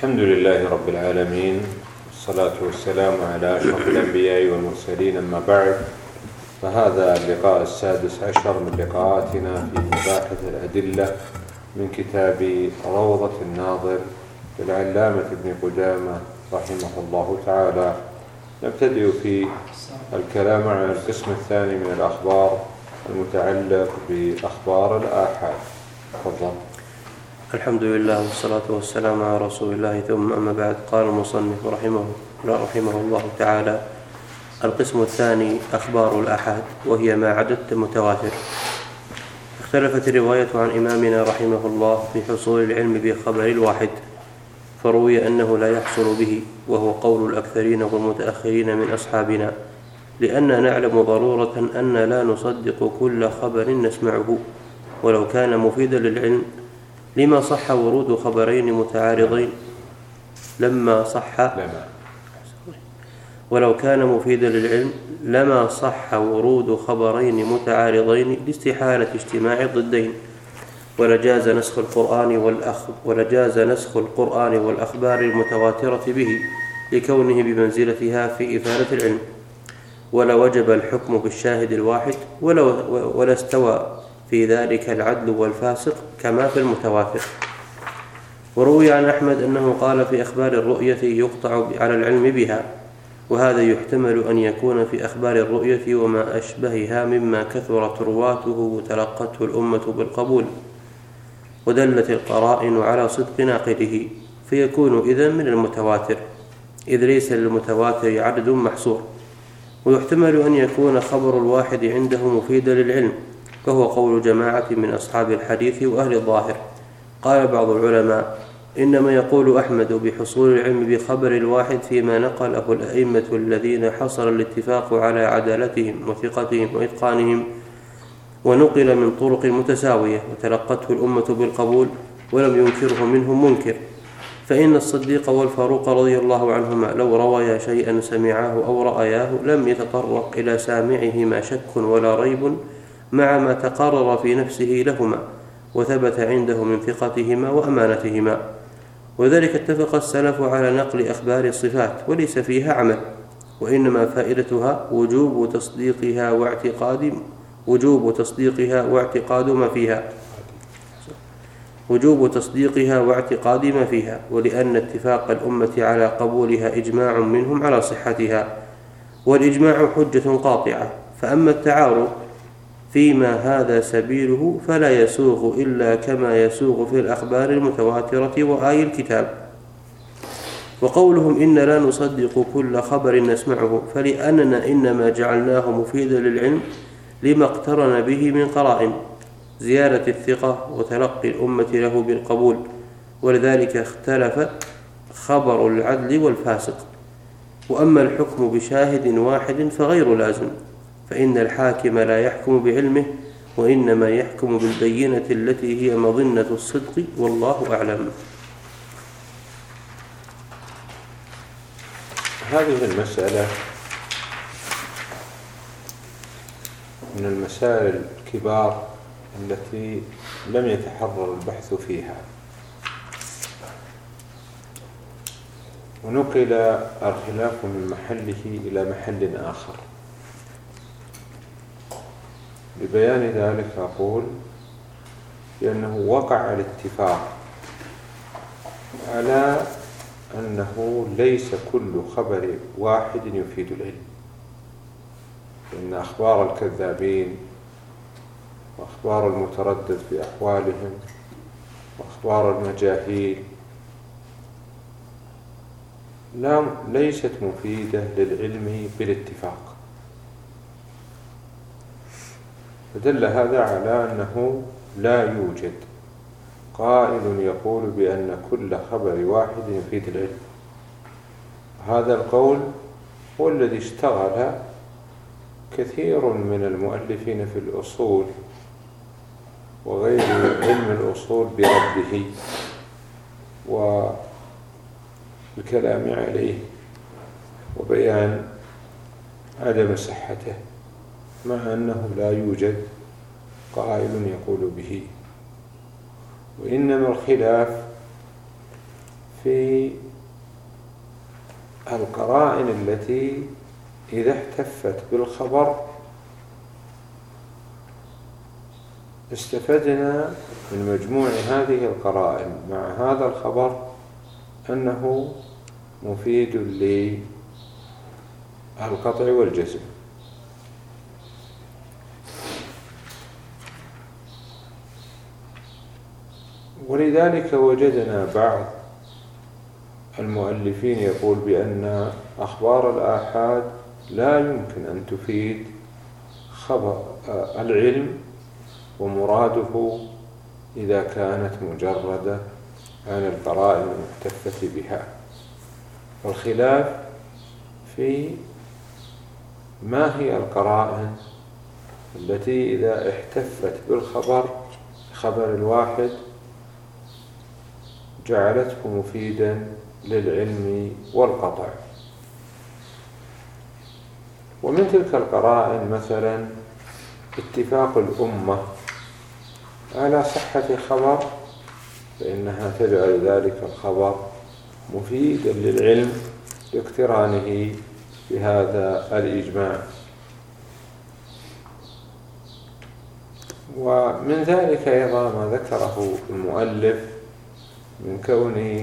الحمد لله رب العالمين، والصلاة والسلام على أشرف الأنبياء والمرسلين، أما بعد، فهذا اللقاء السادس عشر من لقاءاتنا في مباحث الأدلة من كتاب روضة الناظر للعلامة ابن قدامة رحمه الله تعالى. نبتدئ في الكلام عن القسم الثاني من الأخبار المتعلق بأخبار الآحاد. تفضل. الحمد لله والصلاة والسلام على رسول الله، ثم أما بعد. قال المصنف رحمه الله تعالى: القسم الثاني أخبار الآحاد، وهي ما عددت متواتر. اختلفت الرواية عن إمامنا رحمه الله في حصول العلم بخبر الواحد، فروي أنه لا يحصل به، وهو قول الأكثرين والمتأخرين من أصحابنا، لأننا نعلم ضرورة أن لا نصدق كل خبر نسمعه ولو كان مفيدا للعلم، لما صح ورود خبرين متعارضين ولو كان مفيدا للعلم لما صح ورود خبرين متعارضين لاستحالة اجتماع الضدين، ولجاز نسخ القرآن والأخبار المتواترة به لكونه بمنزلتها في إفادة العلم، ولوجب الحكم بالشاهد الواحد، ولا استوى في ذلك العدل والفاسق كما في المتواتر. وروي عن أحمد أنه قال في أخبار الرؤية يقطع على العلم بها، وهذا يحتمل أن يكون في أخبار الرؤية وما أشبهها مما كثرت رواته وتلقته الأمة بالقبول، ودلت القرائن على صدق ناقله، فيكون إذن من المتواتر، إذ ليس للمتواتر عدد محصور. ويحتمل أن يكون خبر الواحد عنده مفيدا للعلم، وهو قول جماعة من أصحاب الحديث وأهل الظاهر. قال بعض العلماء: إنما يقول أحمد بحصول العلم بخبر الواحد فيما نقله الأئمة الذين حصل الاتفاق على عدالتهم وثقتهم وإتقانهم، ونقل من طرق متساوية، وتلقته الأمة بالقبول ولم ينكره منهم منكر. فإن الصديق والفاروق رضي الله عنهما لو رويا شيئا سمعاه أو رأياه لم يتطرق إلى سامعهما شك ولا ريب، مع ما تقرر في نفسه لهما وثبت عنده من ثقتهما وأمانتهما. وذلك اتفق السلف على نقل أخبار الصفات وليس فيها عمل، وإنما فائدتها وجوب تصديقها واعتقاد ما فيها، ولأن اتفاق الأمة على قبولها إجماع منهم على صحتها، والإجماع حجة قاطعة. فأما التعارض فيما هذا سبيله فلا يسوغ إلا كما يسوغ في الأخبار المتواترة وآي الكتاب. وقولهم إن لا نصدق كل خبر نسمعه، فلأننا إنما جعلناه مفيدا للعلم لما اقترن به من قرائن زيادة الثقة وتلقي الأمة له بالقبول، ولذلك اختلف خبر العدل والفاسق. وأما الحكم بشاهد واحد فغير لازم، فإن الحاكم لا يحكم بعلمه، وإنما يحكم بالبينة التي هي مظنة الصدق، والله أعلم. هذه المسألة من المسائل الكبار التي لم يتحرر البحث فيها، ونقل الخلاف من محله إلى محل آخر. لبيان ذلك أقول بأنه وقع الاتفاق على أنه ليس كل خبر واحد يفيد العلم، إن أخبار الكذابين وأخبار المتردد في أحوالهم وأخبار المجاهيل ليست مفيدة للعلم بالاتفاق، فدل هذا على أنه لا يوجد قائل يقول بأن كل خبر واحد يفيد العلم. هذا القول هو الذي اشتغل كثير من المؤلفين في الأصول وغير علم الأصول برده والكلام عليه وبيان عدم صحته، مع أنه لا يوجد قائل يقول به. وإنما الخلاف في القرائن التي إذا احتفت بالخبر استفدنا من مجموع هذه القرائن مع هذا الخبر أنه مفيد للقطع والجزم. ولذلك وجدنا بعض المؤلفين يقول بأن أخبار الآحاد لا يمكن أن تفيد خبر العلم، ومراده إذا كانت مجردة عن القرائن المحتفة بها. والخلاف في ما هي القرائن التي إذا احتفت بالخبر الواحد جعلته مفيدا للعلم والقطع. ومن تلك القرائن مثلا اتفاق الأمة على صحة خبر، فإنها تجعل ذلك الخبر مفيدا للعلم لاقترانه بهذا الإجماع. ومن ذلك أيضا ما ذكره المؤلف من كون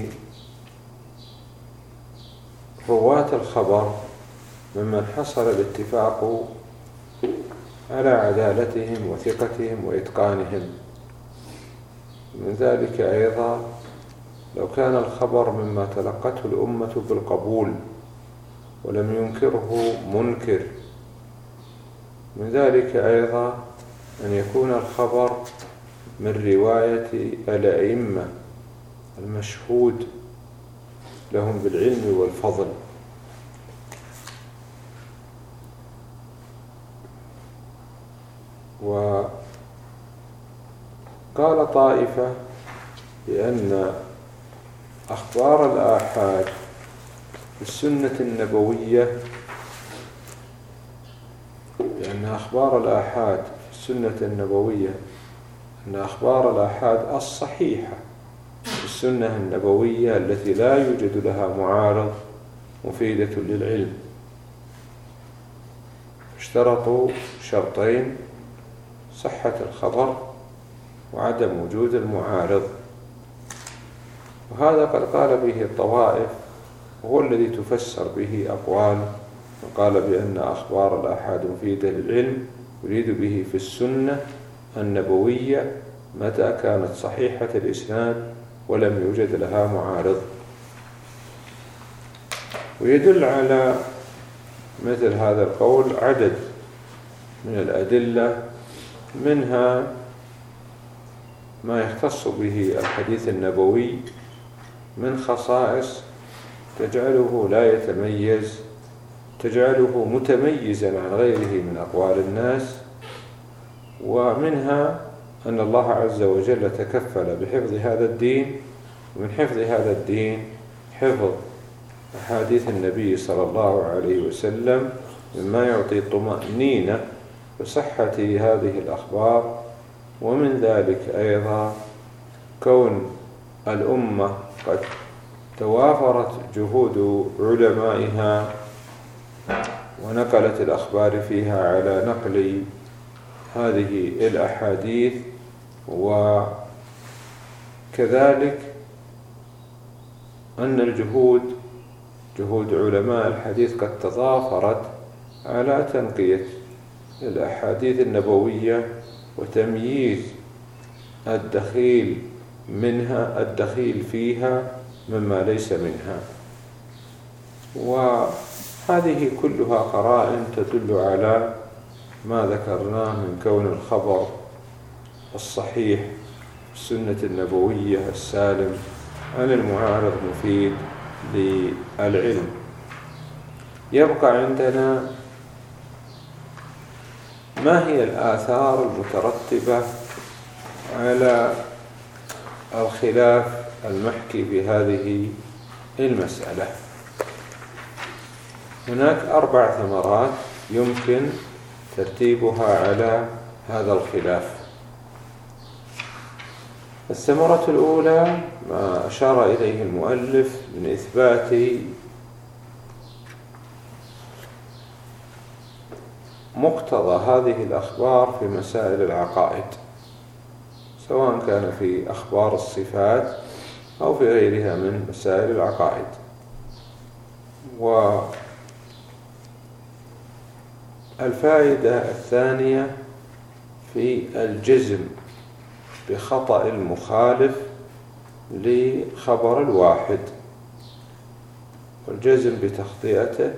رواة الخبر ممن حصل الاتفاق على عدالتهم وثقتهم وإتقانهم. من ذلك أيضا لو كان الخبر مما تلقته الأمة بالقبول ولم ينكره منكر. من ذلك أيضا أن يكون الخبر من رواية الأئمة المشهود لهم بالعلم والفضل. وقال طائفة بأن أخبار الآحاد في السنة النبوية، لأن أخبار الآحاد في السنة النبوية أن أخبار الآحاد الصحيحة في السنة النبوية التي لا يوجد لها معارض مفيدة للعلم. اشترطوا شرطين: صحة الخبر وعدم وجود المعارض. وهذا قد قال به الطوائف، وهو الذي تفسر به أقوال وقال بأن أخبار الآحاد مفيدة للعلم يريد به في السنة النبوية متى كانت صحيحة الإسناد ولم يوجد لها معارض. ويدل على مثل هذا القول عدد من الأدلة، منها ما يختص به الحديث النبوي من خصائص تجعله لا يتميز، تجعله متميزا عن غيره من أقوال الناس. ومنها أن الله عز وجل تكفل بحفظ هذا الدين، ومن حفظ هذا الدين حفظ أحاديث النبي صلى الله عليه وسلم مما يعطي طمأنينة بصحة هذه الأخبار. ومن ذلك أيضا كون الأمة قد توافرت جهود علمائها ونقلت الأخبار فيها على نقل هذه الأحاديث، وكذلك أن جهود علماء الحديث قد تضافرت على تنقية الأحاديث النبوية وتمييز الدخيل فيها مما ليس منها. وهذه كلها قرائن تدل على ما ذكرناه من كون الخبر الصحيح السنة النبوية السالم عن المعارض مفيد للعلم. يبقى عندنا ما هي الآثار المترتبة على الخلاف المحكي في هذه المسألة. هناك 4 ثمرات يمكن ترتيبها على هذا الخلاف. الثمرة الأولى ما أشار إليه المؤلف من إثبات مقتضى هذه الأخبار في مسائل العقائد، سواء كان في أخبار الصفات أو في غيرها من مسائل العقائد. والفائدة الثانية في الجزم بخطأ المخالف لخبر الواحد والجزم بتخطئته.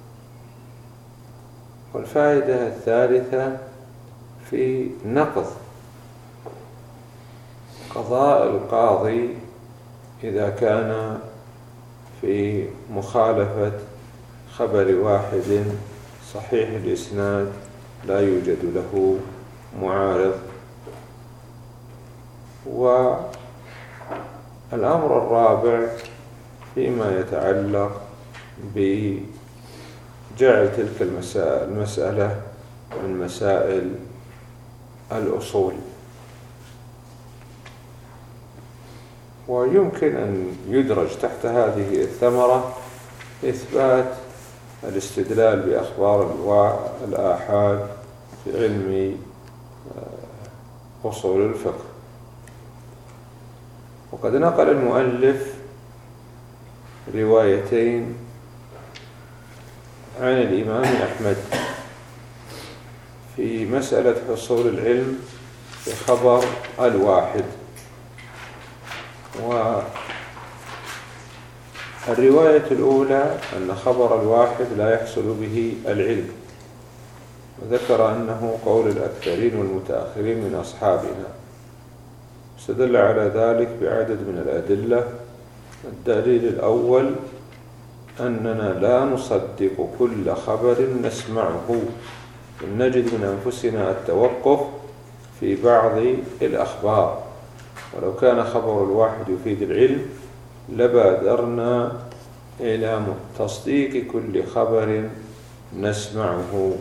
والفائدة الثالثة في نقض قضاء القاضي إذا كان في مخالفة خبر واحد صحيح الإسناد لا يوجد له معارض. والأمر الرابع فيما يتعلق بجعل تلك المسألة من مسائل الأصول. ويمكن أن يدرج تحت هذه الثمرة إثبات الاستدلال بأخبار الآحاد في علم أصول الفقه. وقد نقل المؤلف روايتين عن الإمام أحمد في مسألة حصول العلم بخبر الواحد. والرواية الأولى أن خبر الواحد لا يحصل به العلم، وذكر أنه قول الأكثرين والمتأخرين من أصحابنا، استدل على ذلك بعدد من الأدلة. الدليل الأول أننا لا نصدق كل خبر نسمعه، ونجد من أنفسنا التوقف في بعض الأخبار، ولو كان خبر الواحد يفيد العلم لبادرنا إلى تصديق كل خبر نسمعه.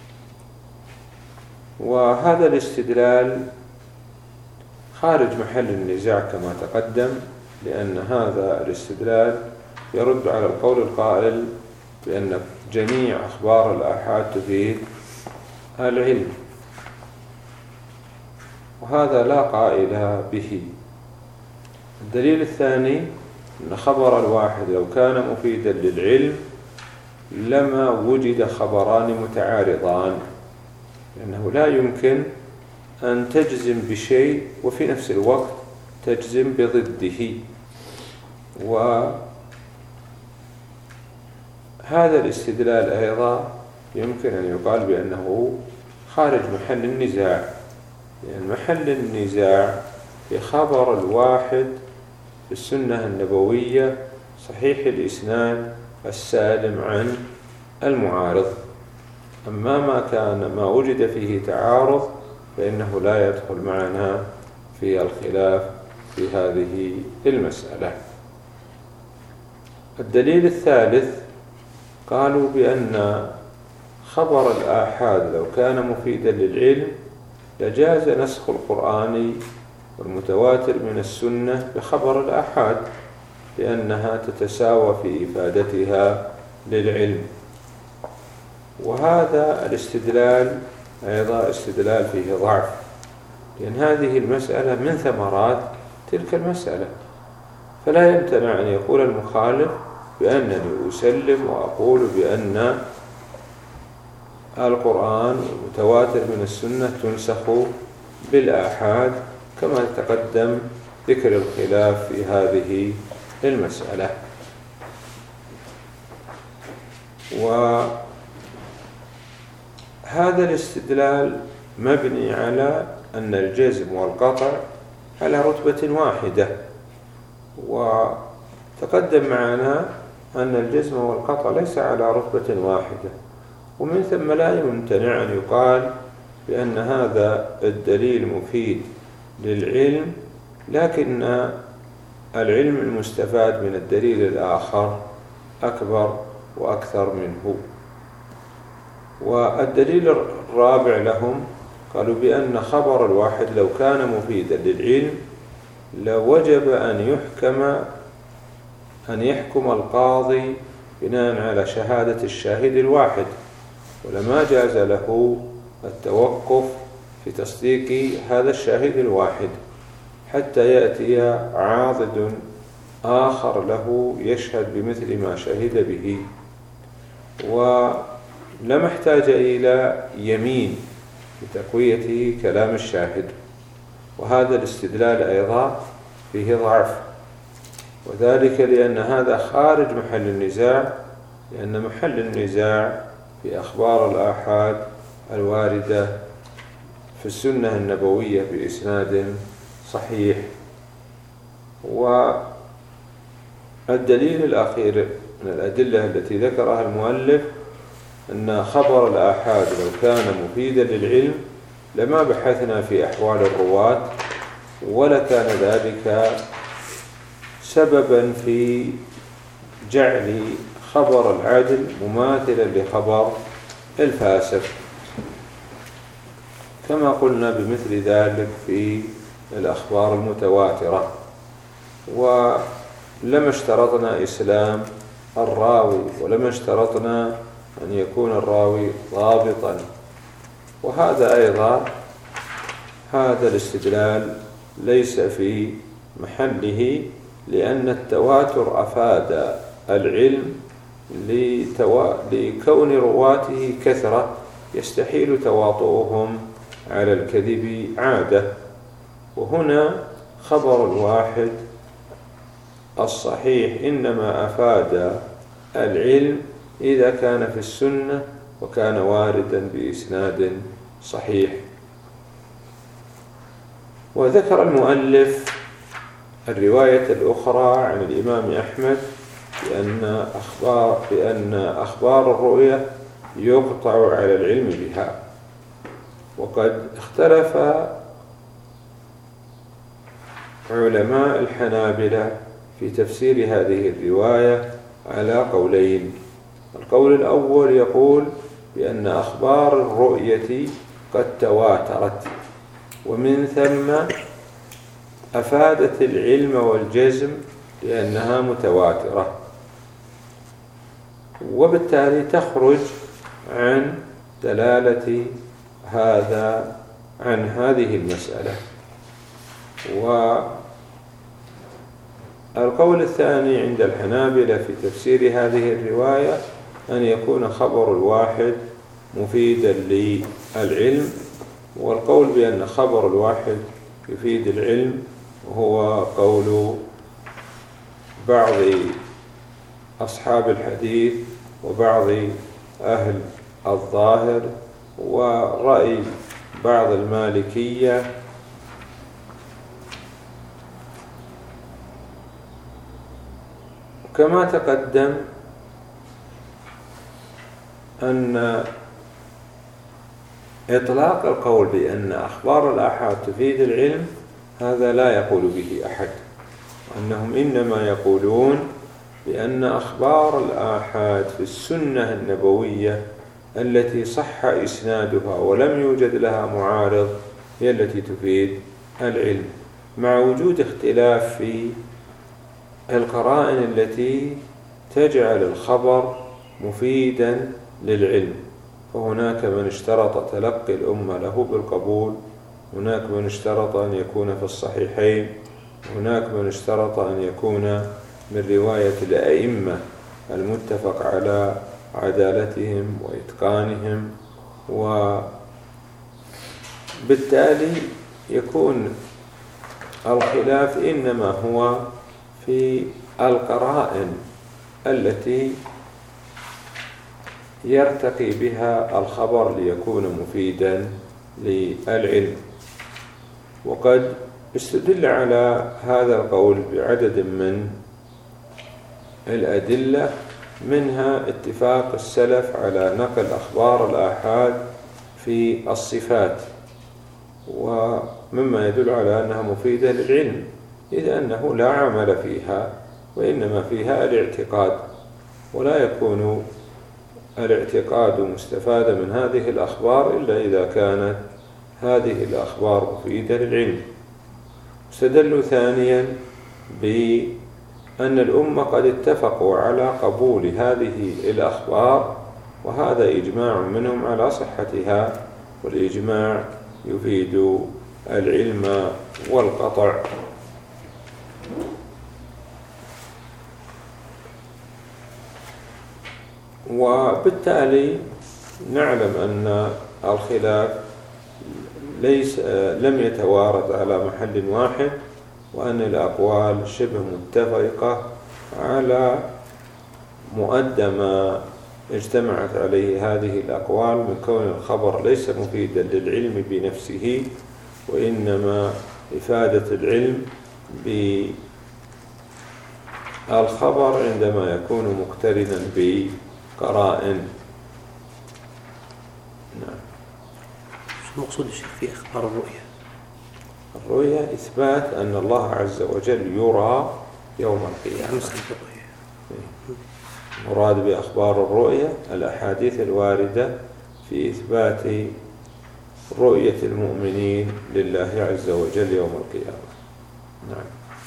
وهذا الاستدلال خارج محل النزاع كما تقدم، لأن هذا الاستدلال يرد على القول القائل بأن جميع أخبار الآحاد تفيد العلم، وهذا لا قائل به. الدليل الثاني أن خبر الواحد لو كان مفيدا للعلم لما وجد خبران متعارضان، لأنه لا يمكن أن تجزم بشيء وفي نفس الوقت تجزم بضده. وهذا الاستدلال أيضا يمكن أن يقال بأنه خارج محل النزاع، لأن محل النزاع في خبر الواحد في السنة النبوية صحيح الإسناد السالم عن المعارض. أما ما وجد فيه تعارض فإنه لا يدخل معنا في الخلاف في هذه المسألة. الدليل الثالث قالوا بأن خبر الآحاد لو كان مفيدا للعلم لجاز نسخ القرآن والمتواتر من السنة بخبر الآحاد، لأنها تتساوى في إفادتها للعلم. وهذا الاستدلال أيضا استدلال فيه ضعف، لأن هذه المسألة من ثمرات تلك المسألة، فلا يمتنع أن يقول المخالف بأنني أسلم وأقول بأن القرآن والمتواتر من السنة تنسخ بالآحاد، كما تقدم ذكر الخلاف في هذه المسألة. وهذا الاستدلال مبني على أن الجزم والقطع على رتبة واحدة، وتقدم معنا أن الجزم والقطع ليس على رتبة واحدة، ومن ثم لا يمتنع أن يقال بأن هذا الدليل مفيد للعلم، لكن العلم المستفاد من الدليل الآخر أكبر وأكثر منه. والدليل الرابع لهم قالوا بأن خبر الواحد لو كان مفيدا للعلم لوجب أن يحكم القاضي بناء على شهادة الشاهد الواحد، ولما جاز له التوقف في تصديق هذا الشاهد الواحد حتى يأتي عاضد آخر له يشهد بمثل ما شهد به. ولم احتاج إلى يمين لتقوية كلام الشاهد، وهذا الاستدلال أيضا فيه ضعف، وذلك لأن هذا خارج محل النزاع، لأن محل النزاع في أخبار الآحاد الواردة في السنة النبوية بإسناد صحيح. والدليل الأخير من الأدلة التي ذكرها المؤلف أن خبر الآحاد لو كان مفيدا للعلم لما بحثنا في أحوال الرواة، ولكان ذلك سببا في جعل خبر العدل مماثلا لخبر الفاسق، كما قلنا بمثل ذلك في الأخبار المتواترة. ولما اشترطنا إسلام الراوي، ولما اشترطنا أن يكون الراوي ضابطا. وهذا أيضا هذا الاستدلال ليس في محله، لأن التواتر أفاد العلم لكون رواته كثرة يستحيل تواطؤهم على الكذب عادة. وهنا خبر الواحد الصحيح إنما أفاد العلم إذا كان في السنة وكان واردا بإسناد صحيح. وذكر المؤلف الرواية الأخرى عن الإمام أحمد بأن أخبار الرؤية يقطع على العلم بها. وقد اختلف علماء الحنابلة في تفسير هذه الرواية على قولين. القول الأول يقول بأن أخبار الرؤية قد تواترت، ومن ثم أفادت العلم والجزم لأنها متواترة، وبالتالي تخرج عن دلالة عن هذه المسألة. والقول الثاني عند الحنابلة في تفسير هذه الرواية أن يكون خبر الواحد مفيدا للعلم، والقول بأن خبر الواحد يفيد العلم هو قول بعض أصحاب الحديث وبعض أهل الظاهر ورأي بعض المالكية. كما تقدم أن إطلاق القول بأن أخبار الآحاد تفيد العلم هذا لا يقول به أحد، وأنهم إنما يقولون بأن أخبار الآحاد في السنة النبوية التي صح إسنادها ولم يوجد لها معارض هي التي تفيد العلم، مع وجود اختلاف في القرائن التي تجعل الخبر مفيدا للعلم. فهناك من اشترط تلقي الأمة له بالقبول، هناك من اشترط أن يكون في الصحيحين، هناك من اشترط أن يكون من رواية الأئمة المتفق على عدالتهم وإتقانهم، وبالتالي يكون الخلاف إنما هو في القرائن التي يرتقي بها الخبر ليكون مفيدا للعلم. وقد استدل على هذا القول بعدد من الأدلة، منها اتفاق السلف على نقل أخبار الآحاد في الصفات، ومما يدل على أنها مفيدة للعلم، إذ أنه لا عمل فيها وإنما فيها الاعتقاد، ولا يكون الاعتقاد مستفادا من هذه الأخبار إلا إذا كانت هذه الأخبار مفيدة للعلم. استدلوا ثانيا بأن الأمة قد اتفقوا على قبول هذه الأخبار، وهذا إجماع منهم على صحتها، والإجماع يفيد العلم والقطع. وبالتالي نعلم أن الخلاف لم يتوارد على محل واحد، وأن الأقوال شبه متفقة على مؤدى ما اجتمعت عليه هذه الأقوال من كون الخبر ليس مفيدا للعلم بنفسه، وإنما إفادة العلم بالخبر عندما يكون مقترنا بقرائن. نعم. شو المقصود الشيخ في أخبار الرؤيا؟ الرؤيا إثبات أن الله عز وجل يرى يوم القيامة. مراد بأخبار الرؤيا الأحاديث الواردة في إثبات رؤية المؤمنين لله عز وجل يوم القيامة. نعم.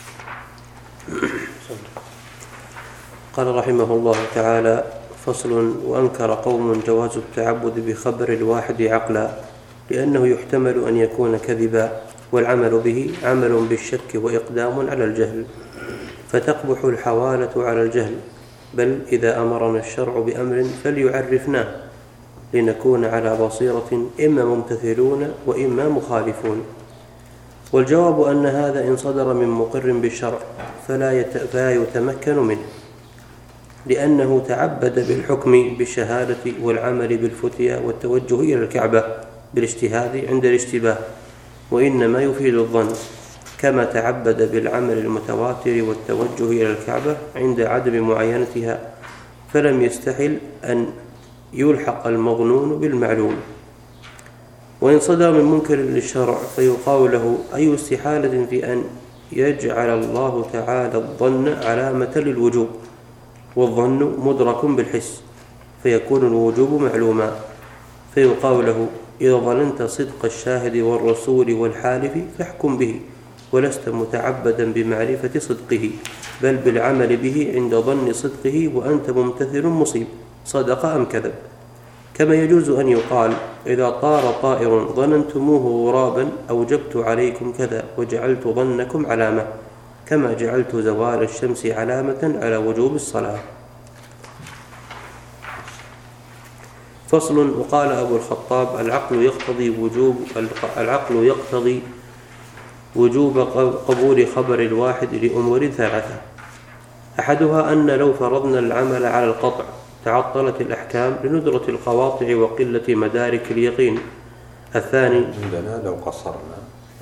قال رحمه الله تعالى: فصل: وأنكر قوم جواز التعبد بخبر الواحد عقلا، لأنه يحتمل أن يكون كذبا، والعمل به عمل بالشك وإقدام على الجهل، فتقبح الحوالة على الجهل. بل إذا أمرنا الشرع بأمر فليعرفناه لنكون على بصيرة، إما ممتثلون وإما مخالفون. والجواب أن هذا إن صدر من مقر بالشرع فلا يتمكن منه، لأنه تعبد بالحكم بالشهادة والعمل بالفتيا والتوجه إلى الكعبة بالاجتهاد عند الاشتباه، وإنما يفيد الظن، كما تعبد بالعمل المتواتر والتوجه إلى الكعبة عند عدم معاينتها، فلم يستحل أن يلحق المظنون بالمعلوم. وإن صدر من منكر للشرع فيقال له: أي استحالة في أن يجعل الله تعالى الظن علامة للوجوب، والظن مدرك بالحس، فيكون الوجوب معلوما. فيقال له: إذا ظننت صدق الشاهد والرسول والحالف فاحكم به، ولست متعبدا بمعرفة صدقه، بل بالعمل به عند ظن صدقه، وأنت ممتثل مصيب، صدق أم كذب. كما يجوز أن يقال: إذا طار طائر ظننتموه غرابا أوجبت عليكم كذا، وجعلت ظنكم علامة، كما جعلت زوال الشمس علامة على وجوب الصلاة. فصل. وقال أبو الخطاب: العقل يقتضي وجوب قبول خبر الواحد لأمور ثلاثة: أحدها أن لو فرضنا العمل على القطع تعطلت الأحكام لندرة القواطع وقلة مدارك اليقين. الثاني عندنا لو قصرنا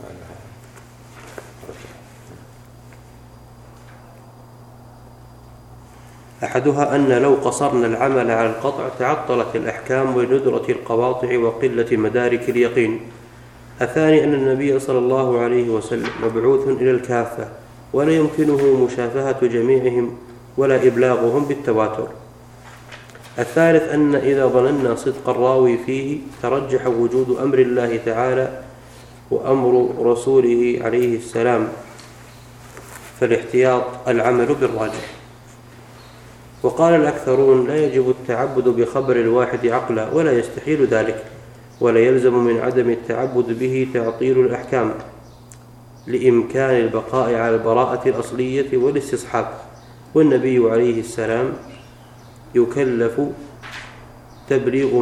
أحدها أن لو قصرنا العمل على القطع تعطلت الأحكام لندرة القواطع وقلة مدارك اليقين. الثاني أن النبي صلى الله عليه وسلم مبعوث إلى الكافة، ولا يمكنه مشافهة جميعهم ولا إبلاغهم بالتواتر. الثالث أن إذا ظننا صدق الراوي فيه ترجح وجود أمر الله تعالى وأمر رسوله عليه السلام، فالاحتياط العمل بالراجح. وقال الأكثرون: لا يجب التعبد بخبر الواحد عقلا، ولا يستحيل ذلك، ولا يلزم من عدم التعبد به تعطيل الأحكام، لإمكان البقاء على البراءة الأصلية والاستصحاب. والنبي عليه السلام يكلف تبليغ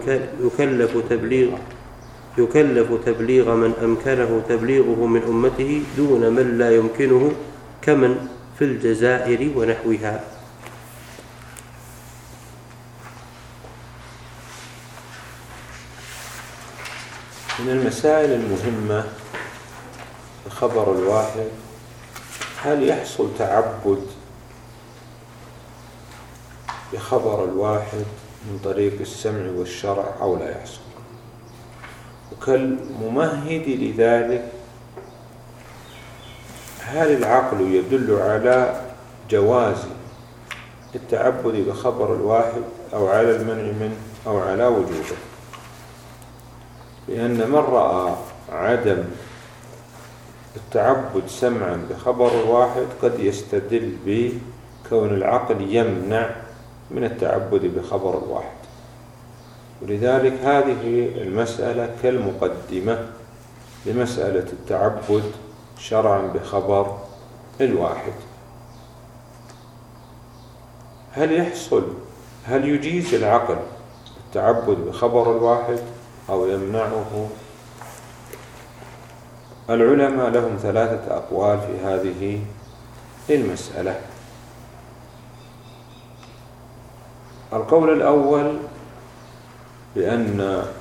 من أمكنه تبليغه من أمته دون من لا يمكنه، كمن في الجزائر ونحوها. من المسائل المهمة الخبر الواحد: هل يحصل تعبد بخبر الواحد من طريق السمع والشرع أو لا يحصل؟ وكالممهد لذلك، هل العقل يدل على جواز التعبد بخبر الواحد أو على المنع منه أو على وجوبه؟ لأن من رأى عدم التعبد سمعا بخبر الواحد قد يستدل بكون العقل يمنع من التعبد بخبر الواحد، ولذلك هذه المسألة كالمقدمة لمسألة التعبد شرعا بخبر الواحد. هل يجيز العقل التعبد بخبر الواحد أو يمنعه؟ العلماء لهم 3 أقوال في هذه المسألة. القول الأول بأن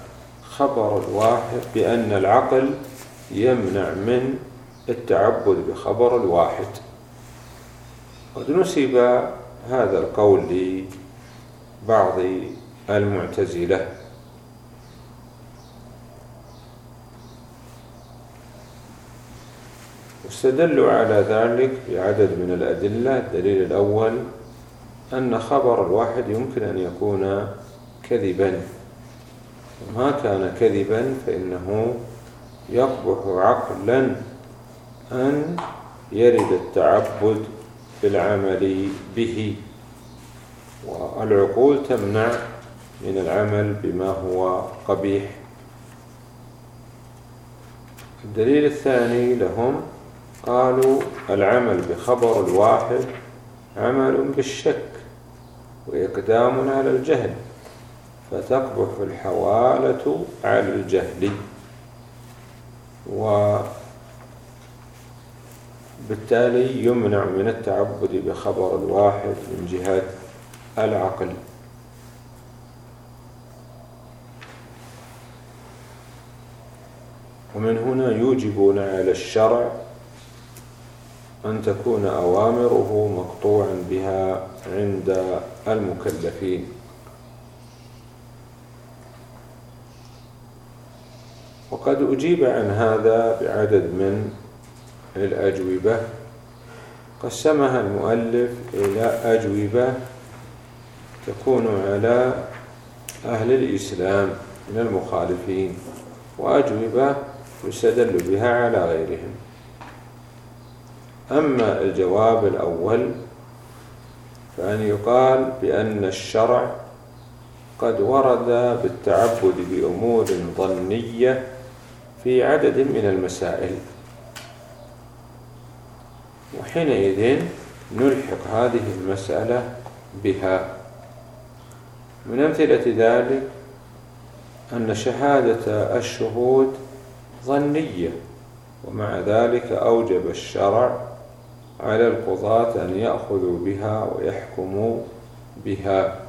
العقل يمنع من التعبد بخبر الواحد. قد نسب هذا القول لبعض المعتزلة، واستدلوا على ذلك بعدد من الأدلة. الدليل الأول أن خبر الواحد يمكن أن يكون كذبا، وما كان كذبا فإنه يقبح عقلا أن يرد التعبد بالعمل به، والعقول تمنع من العمل بما هو قبيح. الدليل الثاني لهم قالوا العمل بخبر الواحد عمل بالشك وإقدام على الجهل، فتقبح الحوالة على الجهل، وبالتالي يمنع من التعبد بخبر الواحد من جهة العقل. ومن هنا يوجبون على الشرع أن تكون أوامره مقطوعا بها عند المكلفين. وقد أجيب عن هذا بعدد من الأجوبة، قسمها المؤلف إلى أجوبة تكون على أهل الإسلام من المخالفين، وأجوبة يستدل بها على غيرهم. أما الجواب الأول فأن يقال بأن الشرع قد ورد بالتعبد بأمور ظنية في عدد من المسائل، وحينئذ نلحق هذه المسألة بها. من أمثلة ذلك أن شهادة الشهود ظنية، ومع ذلك أوجب الشرع على القضاة أن يأخذوا بها ويحكموا بها.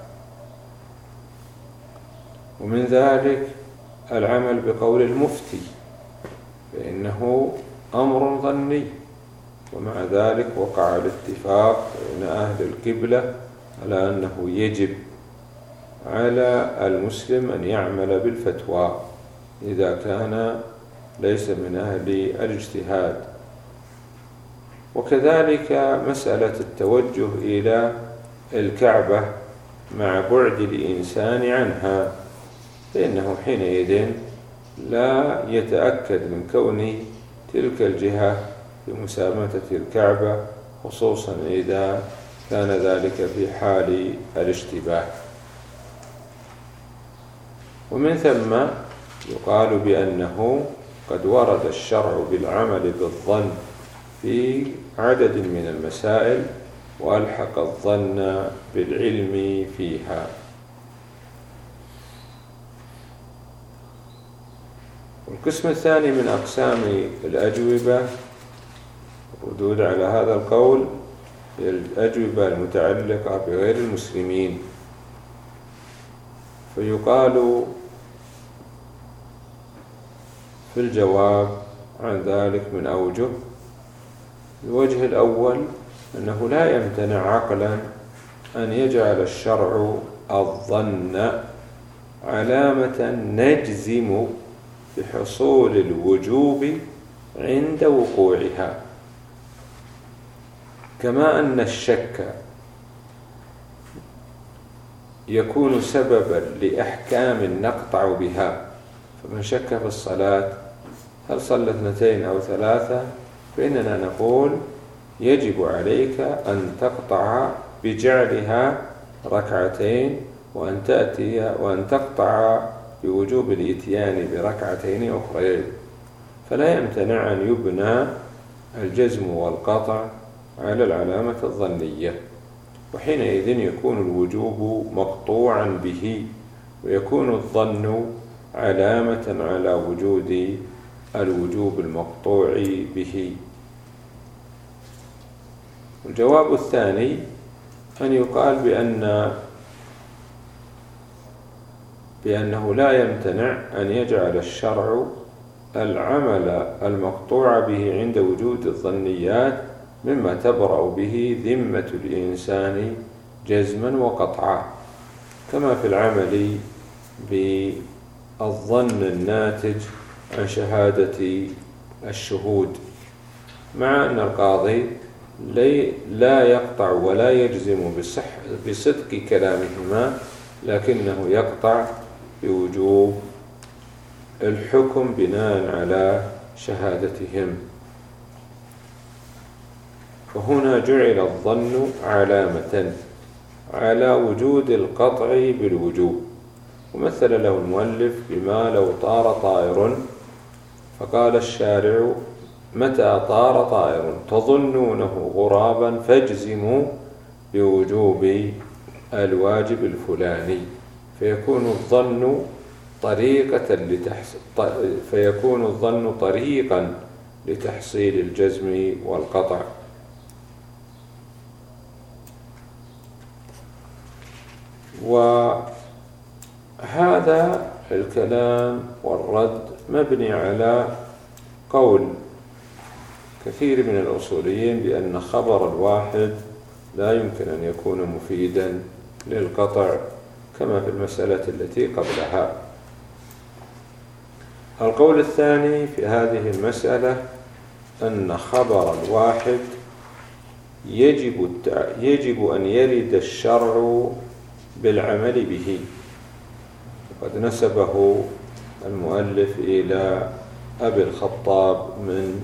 ومن ذلك العمل بقول المفتي، فإنه أمر ظني، ومع ذلك وقع الاتفاق بين أهل القبلة على أنه يجب على المسلم أن يعمل بالفتوى إذا كان ليس من أهل الاجتهاد. وكذلك مسألة التوجه إلى الكعبة مع بعد الإنسان عنها، فإنه حينئذ لا يتأكد من كون تلك الجهة بمسامة الكعبة، خصوصا إذا كان ذلك في حال الاشتباه. ومن ثم يقال بأنه قد ورد الشرع بالعمل بالظن في عدد من المسائل، وألحق الظن بالعلم فيها. والقسم الثاني من أقسام الأجوبة ردود على هذا القول الأجوبة المتعلقة بغير المسلمين، فيقال في الجواب عن ذلك من أوجه. الوجه الأول أنه لا يمتنع عقلا أن يجعل الشرع الظن علامة نجزم بحصول الوجوب عند وقوعها، كما أن الشك يكون سببا لأحكام نقطع بها. فمن شك في الصلاة هل صلى 2 أو 3 فإننا نقول يجب عليك أن تقطع بجعلها ركعتين وأن تقطع بوجوب الإتيان بركعتين أخرين، فلا يمتنع أن يبنى الجزم والقطع على العلامة الظنية، وحينئذ يكون الوجوب مقطوعا به، ويكون الظن علامة على وجود الوجوب المقطوع به. الجواب الثاني أن يقال بأنه لا يمتنع أن يجعل الشرع العمل المقطوع به عند وجود الظنيات مما تبرأ به ذمة الإنسان جزما وقطعا، كما في العمل بالظن الناتج عن شهادة الشهود، مع أن القاضي لا يقطع ولا يجزم بصدق كلامهما، لكنه يقطع بوجوب الحكم بناء على شهادتهم. فهنا جعل الظن علامة على وجود القطع بالوجوب، ومثل له المؤلف بما لو طار طائر، فقال الشارع: متى طار طائر تظنونه غرابا فاجزموا بوجوب الواجب الفلاني، فيكون الظن طريقا لتحصيل الجزم والقطع. وهذا الكلام والرد مبني على قول كثير من الأصوليين بأن خبر الواحد لا يمكن أن يكون مفيدا للقطع، كما في المسألة التي قبلها. القول الثاني في هذه المسألة أن خبر الواحد يجب أن يرد الشرع بالعمل به، وقد نسبه المؤلف إلى أبي الخطاب من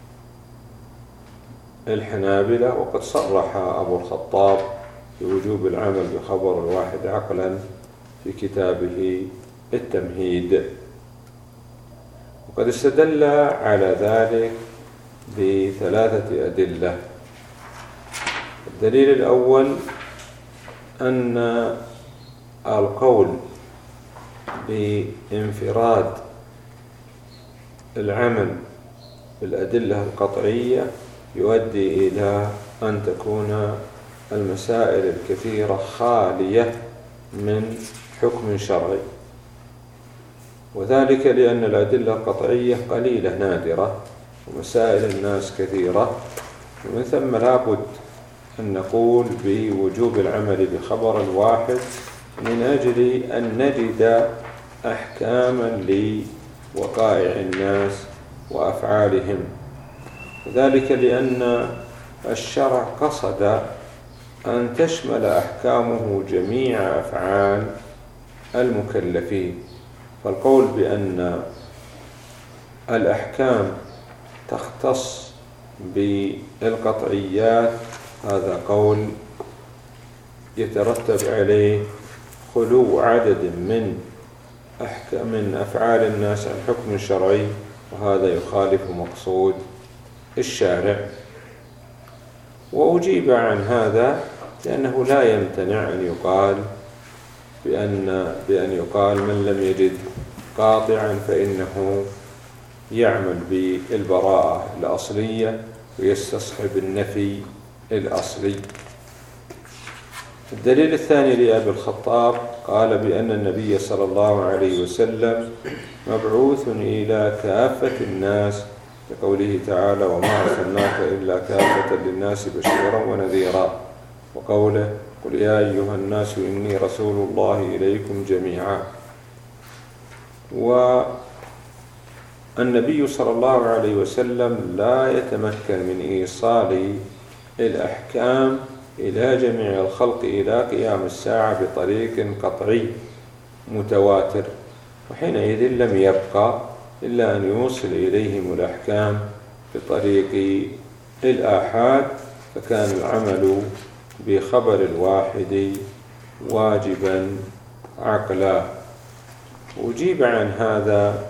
الحنابلة، وقد صرح أبو الخطاب بوجوب العمل بخبر الواحد عقلا في كتابه التمهيد. وقد استدل على ذلك بثلاثة أدلة. الدليل الأول أن القول بانفراد العمل بالأدلة القطعية يؤدي إلى أن تكون المسائل الكثيرة خالية من حكم شرعي، وذلك لأن الأدلة القطعية قليلة نادرة، ومسائل الناس كثيرة، ومن ثم لا بد أن نقول بوجوب العمل بخبر واحد من أجل أن نجد أحكاما لوقائع الناس وأفعالهم، وذلك لأن الشرع قصد أن تشمل أحكامه جميع أفعال المكلفين، فالقول بأن الأحكام تختص بالقطعيات هذا قول يترتب عليه خلو عدد من أفعال الناس عن حكم شرعي، وهذا يخالف مقصود الشارع. وأجيب عن هذا لأنه لا يمتنع أن يقال بأن يقال من لم يجد قاطعا فإنه يعمل بالبراءة الأصلية ويستصحب النفي الأصلي. الدليل الثاني لأبي الخطاب قال بأن النبي صلى الله عليه وسلم مبعوث إلى كافة الناس، لقوله تعالى: وما أرسلناك إلا كافة للناس بشيرا ونذيرا، وقوله: قل يا أيها الناس إني رسول الله إليكم جميعا. والنبي صلى الله عليه وسلم لا يتمكن من إيصال الأحكام إلى جميع الخلق إلى قيام الساعة بطريق قطعي متواتر، وحينئذ لم يبقى إلا أن يوصل إليهم الأحكام بطريق الآحاد، فكان العمل بخبر الواحد واجبا عقلا. أجيب عن هذا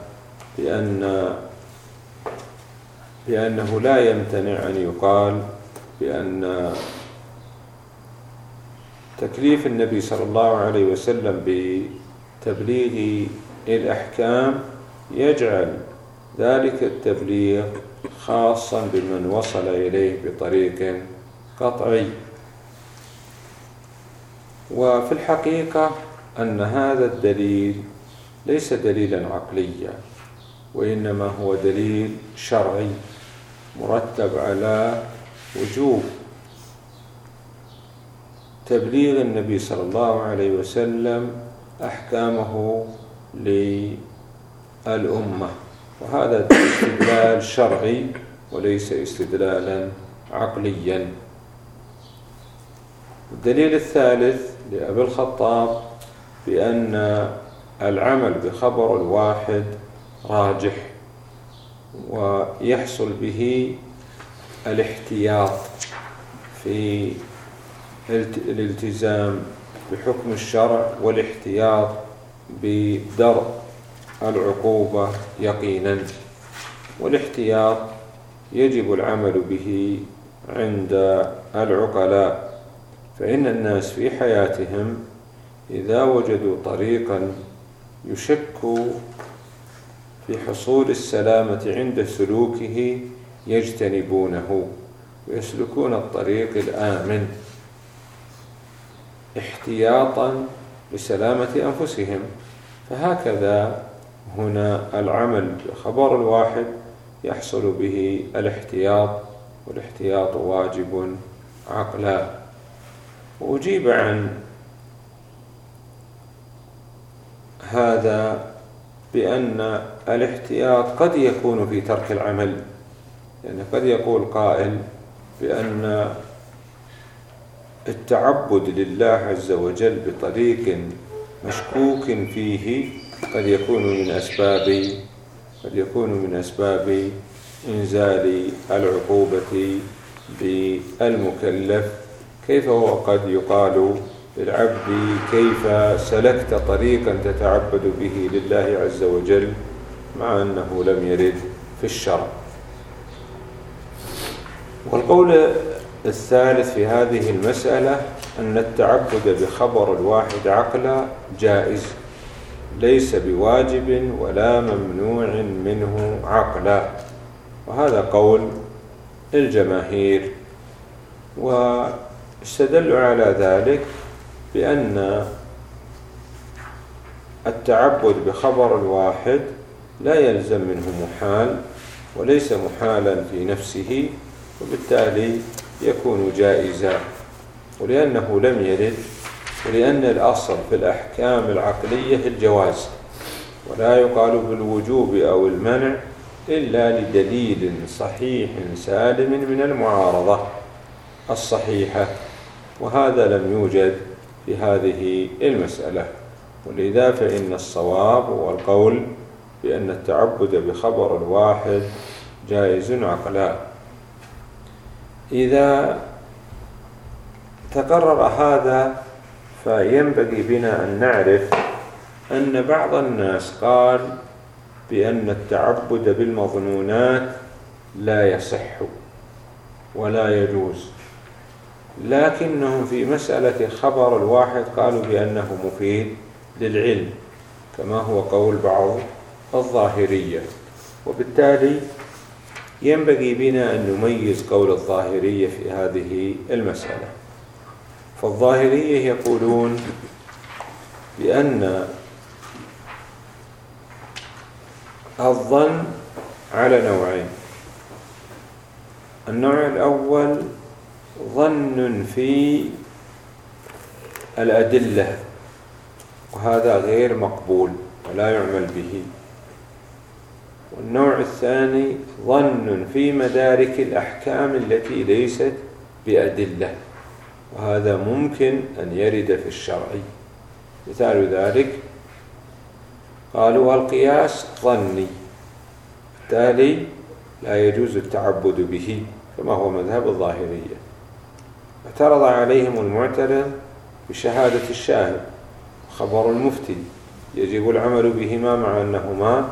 بأنه لا يمتنع أن يقال بأن تكليف النبي صلى الله عليه وسلم بتبليغ الأحكام يجعل ذلك التبليغ خاصا بمن وصل إليه بطريق قطعي. وفي الحقيقة أن هذا الدليل ليس دليلا عقليا، وإنما هو دليل شرعي مرتب على وجوب تبليغ النبي صلى الله عليه وسلم أحكامه للأمة، وهذا استدلال شرعي وليس استدلالا عقليا. الدليل الثالث لأبي الخطاب بأن العمل بخبر الواحد راجح ويحصل به الاحتياط في الالتزام بحكم الشرع والاحتياط بدرء العقوبة يقينا. والاحتياط يجب العمل به عند العقلاء، فإن الناس في حياتهم إذا وجدوا طريقا يشك في حصول السلامة عند سلوكه يجتنبونه ويسلكون الطريق الآمن احتياطا لسلامة أنفسهم. فهكذا هنا العمل بخبر الواحد يحصل به الاحتياط، والاحتياط واجب عقلا. وأجيب عن هذا بأن الاحتياط قد يكون في ترك العمل، يعني قد يقول قائل بأن التعبد لله عز وجل بطريق مشكوك فيه قد يكون من أسباب إنزال العقوبة بالمكلف. كيف هو قد يقال للعبد كيف سلكت طريقا تتعبد به لله عز وجل مع أنه لم يرد في الشرع؟ والقول الثالث في هذه المسألة أن التعبد بخبر الواحد عقلا جائز، ليس بواجب ولا ممنوع منه عقلا، وهذا قول الجماهير. واستدلوا على ذلك بأن التعبد بخبر الواحد لا يلزم منه محال وليس محالا في نفسه، وبالتالي يكون جائزا، ولأنه لم يرد، ولأن الأصل في الأحكام العقلية الجواز، ولا يقال بالوجوب أو المنع إلا لدليل صحيح سالم من المعارضة الصحيحة، وهذا لم يوجد في هذه المسألة. ولذا فإن الصواب هو القول بأن التعبد بخبر الواحد جائز عقلا. إذا تقرر هذا فينبغي بنا أن نعرف أن بعض الناس قال بأن التعبد بالمظنونات لا يصح ولا يجوز، لكنهم في مسألة خبر الواحد قالوا بأنه مفيد للعلم، كما هو قول بعض الظاهرية. وبالتالي ينبغي بنا أن نميز قول الظاهرية في هذه المسألة. فالظاهرية يقولون بأن الظن على نوعين. النوع الأول ظن في الأدلة، وهذا غير مقبول ولا يعمل به. والنوع الثاني ظن في مدارك الأحكام التي ليست بأدلة، وهذا ممكن أن يرد في الشرع. مثال ذلك قالوا القياس ظني، بالتالي لا يجوز التعبد به، كما هو مذهب الظاهرية. اعترض عليهم المعترض بشهادة الشاهد خبر المفتي يجب العمل بهما مع أنهما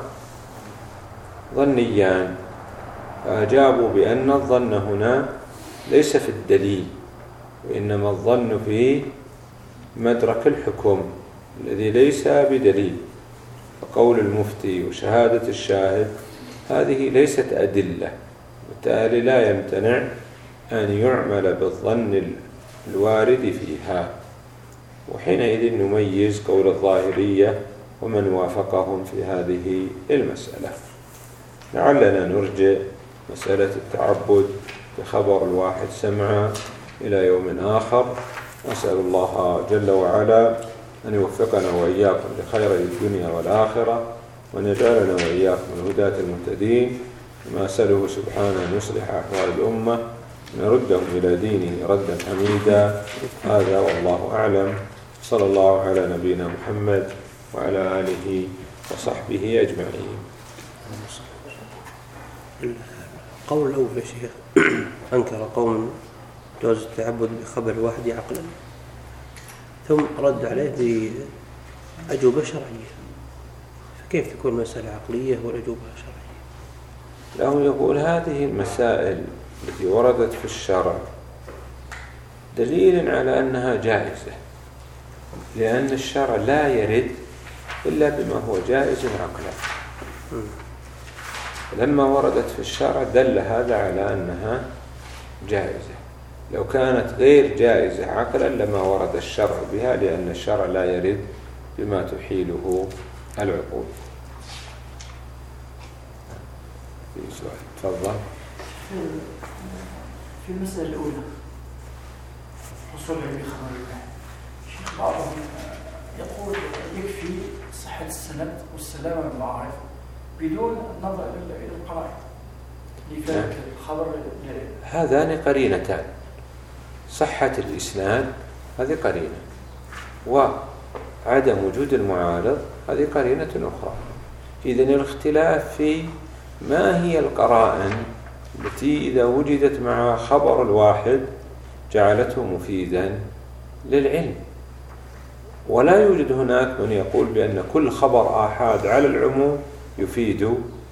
ظنيان، فأجابوا بأن الظن هنا ليس في الدليل، وإنما الظن في مدرك الحكم الذي ليس بدليل. فقول المفتي وشهادة الشاهد هذه ليست أدلة، بالتالي لا يمتنع أن يعمل بالظن الوارد فيها. وحينئذ نميز قول الظاهرية ومن وافقهم في هذه المسألة. لعلنا نرجع مسألة التعبد بخبر الواحد سمعا إلى يوم آخر. نسأل الله جل وعلا أن يوفقنا وإياكم لخير الدنيا والآخرة، وأن يجعلنا وإياكم الهداة المهتدين. وما أسأله سبحانه أن يصلح أحوال الأمة، نردهم إلى دينه ردا حميدا. هذا والله أعلم. صلى الله على نبينا محمد وعلى آله وصحبه أجمعين. القول الأول يا شيخ أنكر قوم جواز التعبد بخبر الواحد عقلا، ثم رد عليه بأجوبة شرعية، فكيف تكون مسألة عقلية والأجوبة شرعية؟ له يقول هذه المسائل التي وردت في الشرع دليل على أنها جائزة، لأن الشرع لا يرد إلا بما هو جائز عقلا. لما وردت في الشرع دل هذا على أنها جائزة. لو كانت غير جائزة عقلا لما ورد الشرع بها، لأن الشرع لا يرد بما تحيله العقول. في سؤال تفضل. في المسألة الأولى حصول علم خبر الواحد، بعضهم يقول يكفي صحة السند والسلامة من المعارف بدون النظر إلى القرائن لذلك الخبر. هذان قرينتان، صحة الإسناد هذه قرينة، وعدم وجود المعارض هذه قرينة أخرى. إذن الاختلاف في ما هي القرائن التي إذا وجدت مع خبر الواحد جعلته مفيدا للعلم. ولا يوجد هناك من يقول بأن كل خبر آحاد على العموم يفيد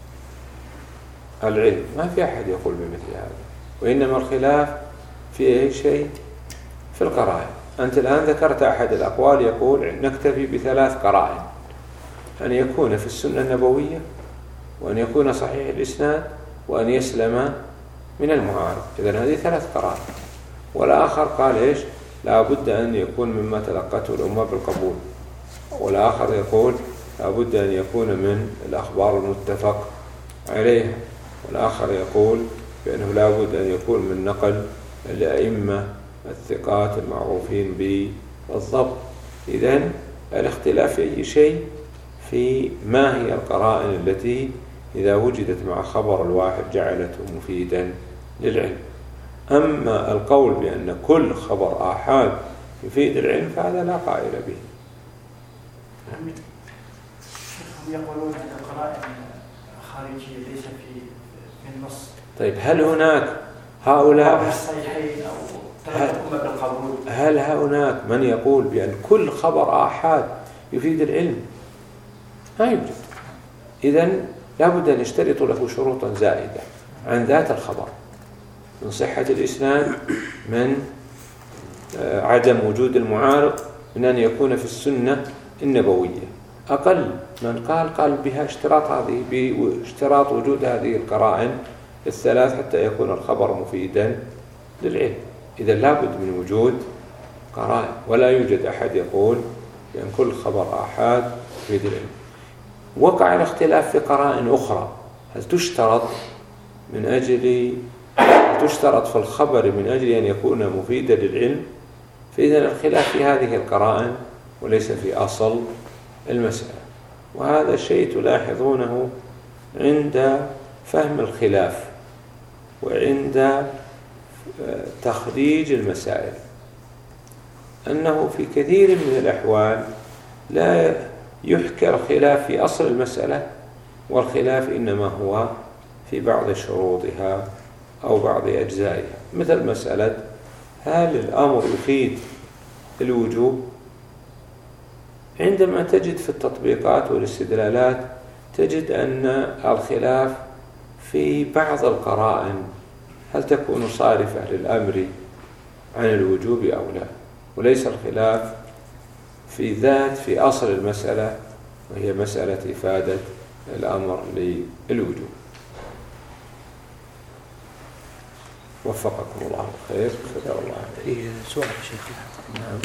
العلم، ما في أحد يقول بمثل هذا. وإنما الخلاف في أي شيء؟ في القرائن. أنت الآن ذكرت أحد الأقوال يقول نكتفي بثلاث قرائن: أن يكون في السنة النبوية، وأن يكون صحيح الإسناد، وأن يسلم من المعارض. إذن هذه ثلاث قرائن. والآخر قال إيش؟ لا بد أن يكون مما تلقته الأمة بالقبول. والآخر يقول لا بد أن يكون من الأخبار المتفق عليها. والآخر يقول بأنه لا بد أن يكون من نقل الأئمة الثقات المعروفين بالضبط. إذن الاختلاف في أي شيء في ما هي القرائن التي إذا وجدت مع خبر الواحد جعلته مفيدا للعلم. أما القول بأن كل خبر آحاد يفيد العلم فهذا لا قائل به. هم يقولون أن القرائن خارجية ليس في النص. طيب هل هناك هؤلاء الصحيحين أو الأمة بالقبول؟ هل هناك من يقول بأن كل خبر آحاد يفيد العلم؟ ما يوجد. إذن لابد أن يشترط له شروطا زائدة عن ذات الخبر، من صحة الإسناد، من عدم وجود المعارض، من أن يكون في السنة النبوية. أقل من قال بها اشتراط وجود هذه القرائن الثلاث حتى يكون الخبر مفيدا للعلم. إذا لابد من وجود قرائن، ولا يوجد أحد يقول بأن كل خبر آحاد يفيد العلم. وقع الاختلاف في قرائن أخرى، هل تشترط في الخبر من أجل أن يكون مفيدا للعلم؟ فإذا الخلاف في هذه القرائن وليس في أصل المسألة. وهذا الشيء تلاحظونه عند فهم الخلاف وعند تخريج المسائل، أنه في كثير من الأحوال لا يحكى الخلاف في أصل المسألة، والخلاف إنما هو في بعض شروطها أو بعض أجزائها، مثل مسألة هل الأمر يفيد الوجوب؟ عندما تجد في التطبيقات والاستدلالات تجد أن الخلاف في بعض القرائن هل تكون صارفة للأمر عن الوجوب أو لا، وليس الخلاف في أصل المسألة وهي مسألة إفادة الأمر للوجوب. وفقكم الله خير. سؤال شيخ.